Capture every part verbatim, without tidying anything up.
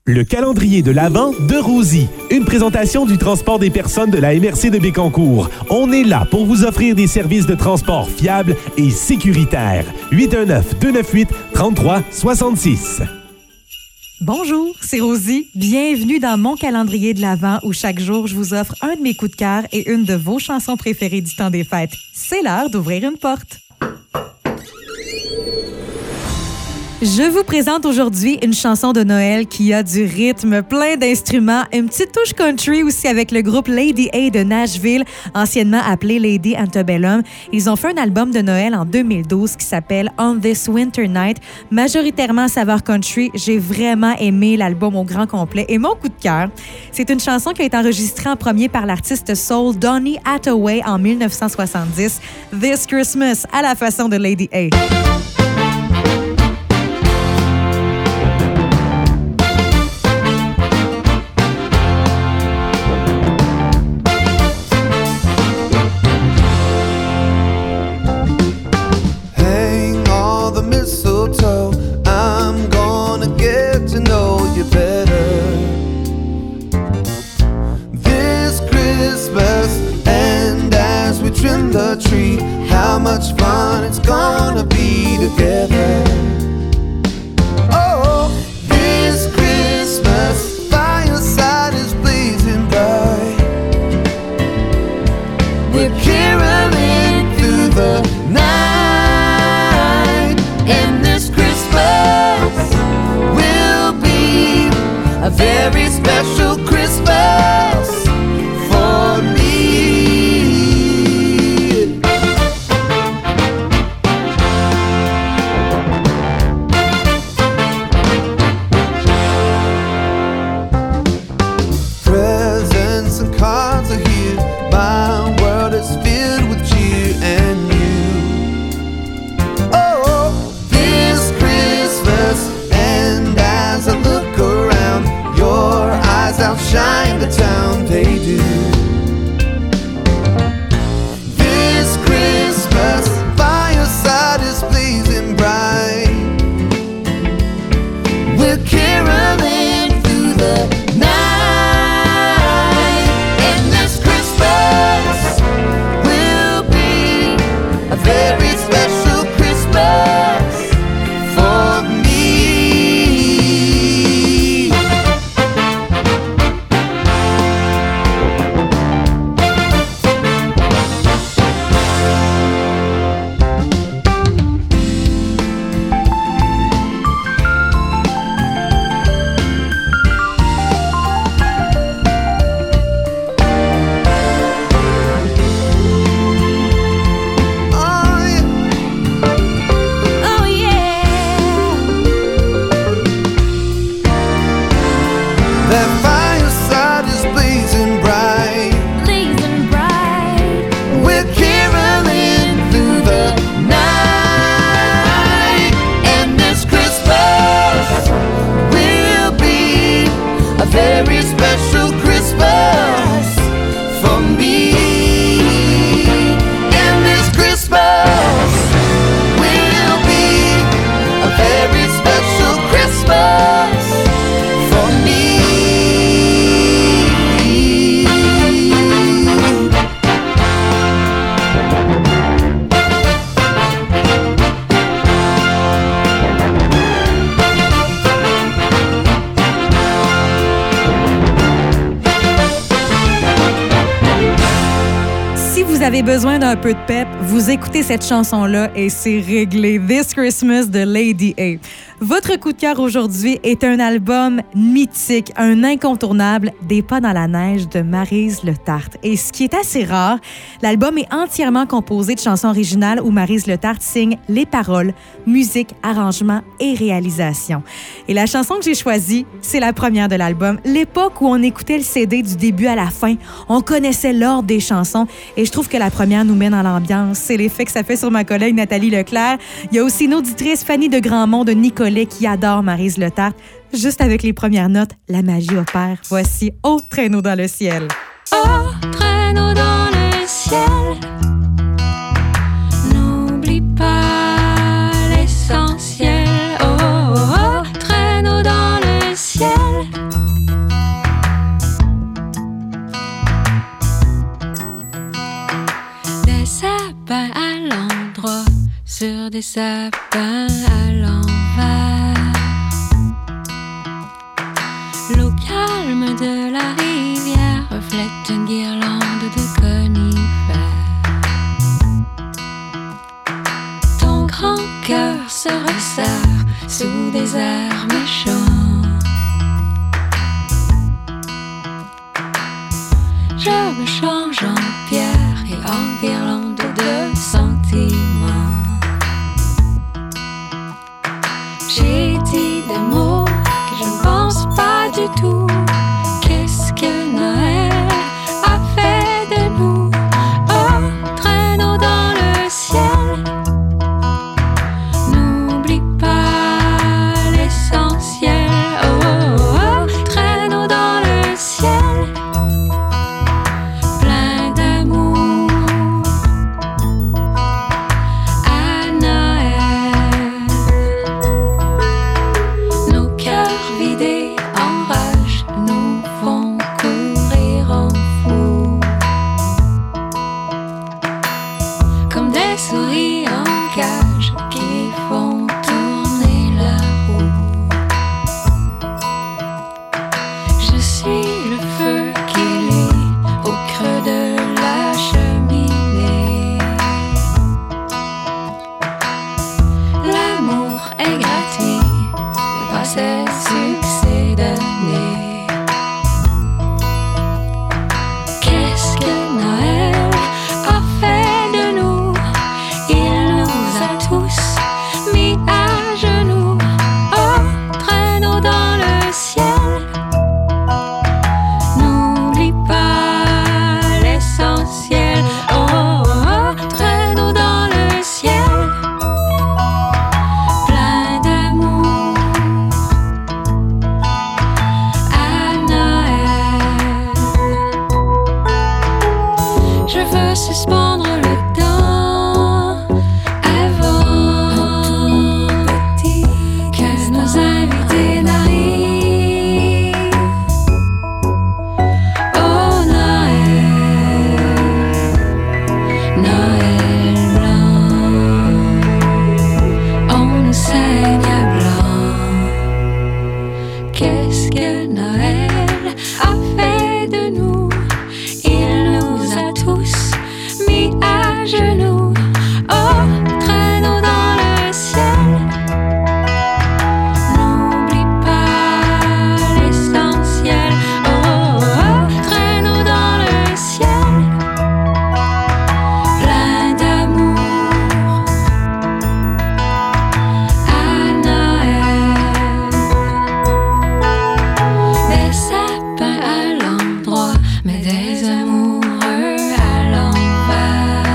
Le calendrier de l'Avent de Rosie. Une présentation du transport des personnes de la M R C de Bécancour. On est là pour vous offrir des services de transport fiables et sécuritaires. huit un neuf, deux neuf huit, trois trois six six. Bonjour, c'est Rosie. Bienvenue dans mon calendrier de l'Avent où chaque jour, je vous offre un de mes coups de cœur et une de vos chansons préférées du temps des fêtes. C'est l'heure d'ouvrir une porte. Je vous présente aujourd'hui une chanson de Noël qui a du rythme, plein d'instruments, une petite touche country aussi avec le groupe Lady A de Nashville, anciennement appelé Lady Antebellum. Ils ont fait un album de Noël en deux mille douze qui s'appelle On This Winter Night, majoritairement saveur country. J'ai vraiment aimé l'album au grand complet et mon coup de cœur, c'est une chanson qui a été enregistrée en premier par l'artiste soul Donny Hathaway en dix-neuf cent soixante-dix, This Christmas, à la façon de Lady A. I'm gonna get to know you better this Christmas, and as we trim the tree, how much fun it's gonna be together. Oh, this Christmas, fireside is blazing bright. We're caroling through the night. A very special Christmas for me. Presents and cards are here. My world is filled with cheer and you. Oh, this Christmas, and as I look around, your eyes outshine the town, they do. This Christmas, fireside is blazing bright. We're caroling through the night, and this Christmas will be a very special Christmas for me. Very special Christmas for me, and this Christmas will be a very special Christmas for me. Vous avez besoin d'un peu de pep, vous écoutez cette chanson-là et c'est réglé. This Christmas de Lady A. Votre coup de cœur aujourd'hui est un album mythique, un incontournable, Des pas dans la neige de Maryse Le Tart. Et ce qui est assez rare, l'album est entièrement composé de chansons originales où Maryse Le Tart signe les paroles, musique, arrangement et réalisation. Et la chanson que j'ai choisie, c'est la première de l'album. L'époque où on écoutait le C D du début à la fin, on connaissait l'ordre des chansons et je trouve que la première nous met dans l'ambiance. C'est l'effet que ça fait sur ma collègue Nathalie Leclerc. Il y a aussi une auditrice, Fanny de Grandmont de Nicolet, qui adore Maryse Le Tart. Juste avec les premières notes, la magie opère. Voici « Au traîneau dans le ciel ». Au traîneau dans le ciel, n'oublie pas l'essentiel. Oh, oh, oh, traîneau dans le ciel, Des sapins à l'endroit, sur des sapins à l'envers. L'eau calme de la rivière reflète une guirlande de conifères. Ton grand cœur se resserre sous des airs méchants. Je me change en pierre et en guirlande de sentiments. J'ai dit des mots que je ne pense pas du tout. Qu'est-ce que Noël a fait de nous? Oh, traîneau dans le ciel. N'oublie pas l'essentiel. Oh, oh, oh, traîneau dans le ciel. Plein d'amour. À Noël, nos cœurs vidés en rage nous font courir en fou. Comme des souris en cage qui font tourner la roue. Je suis le feu qui luit au creux de la cheminée. L'amour est gratuit, mais pas ses succès donnés. Qu'est-ce que Noël a fait de nous? Il nous a tous mis à genoux. Oh, traîneau dans le ciel. N'oublie pas l'essentiel. Oh, oh, oh, traîneau dans le ciel. Plein d'amour. À Noël, je veux suspendre le temps avant que nos invités n'arrivent. Oh Noël, Noël blanc, on nous saigne à blanc. Qu'est-ce que Noël a fait de nous? Il nous a tous mis à genoux. Oh, traîneau dans le ciel. N'oublie pas l'essentiel. Oh, oh, oh, traîneau dans le ciel. Plein d'amour. À Noël, des sapins à l'endroit, mais des amoureux à l'envers.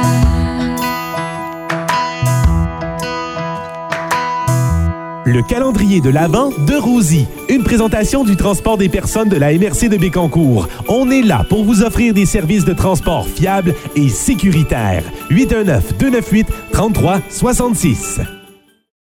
Le calendrier de l'Avent de Rosie. Une présentation du transport des personnes de la M R C de Bécancour. On est là pour vous offrir des services de transport fiables et sécuritaires. huit un neuf, deux neuf huit, trois trois six six.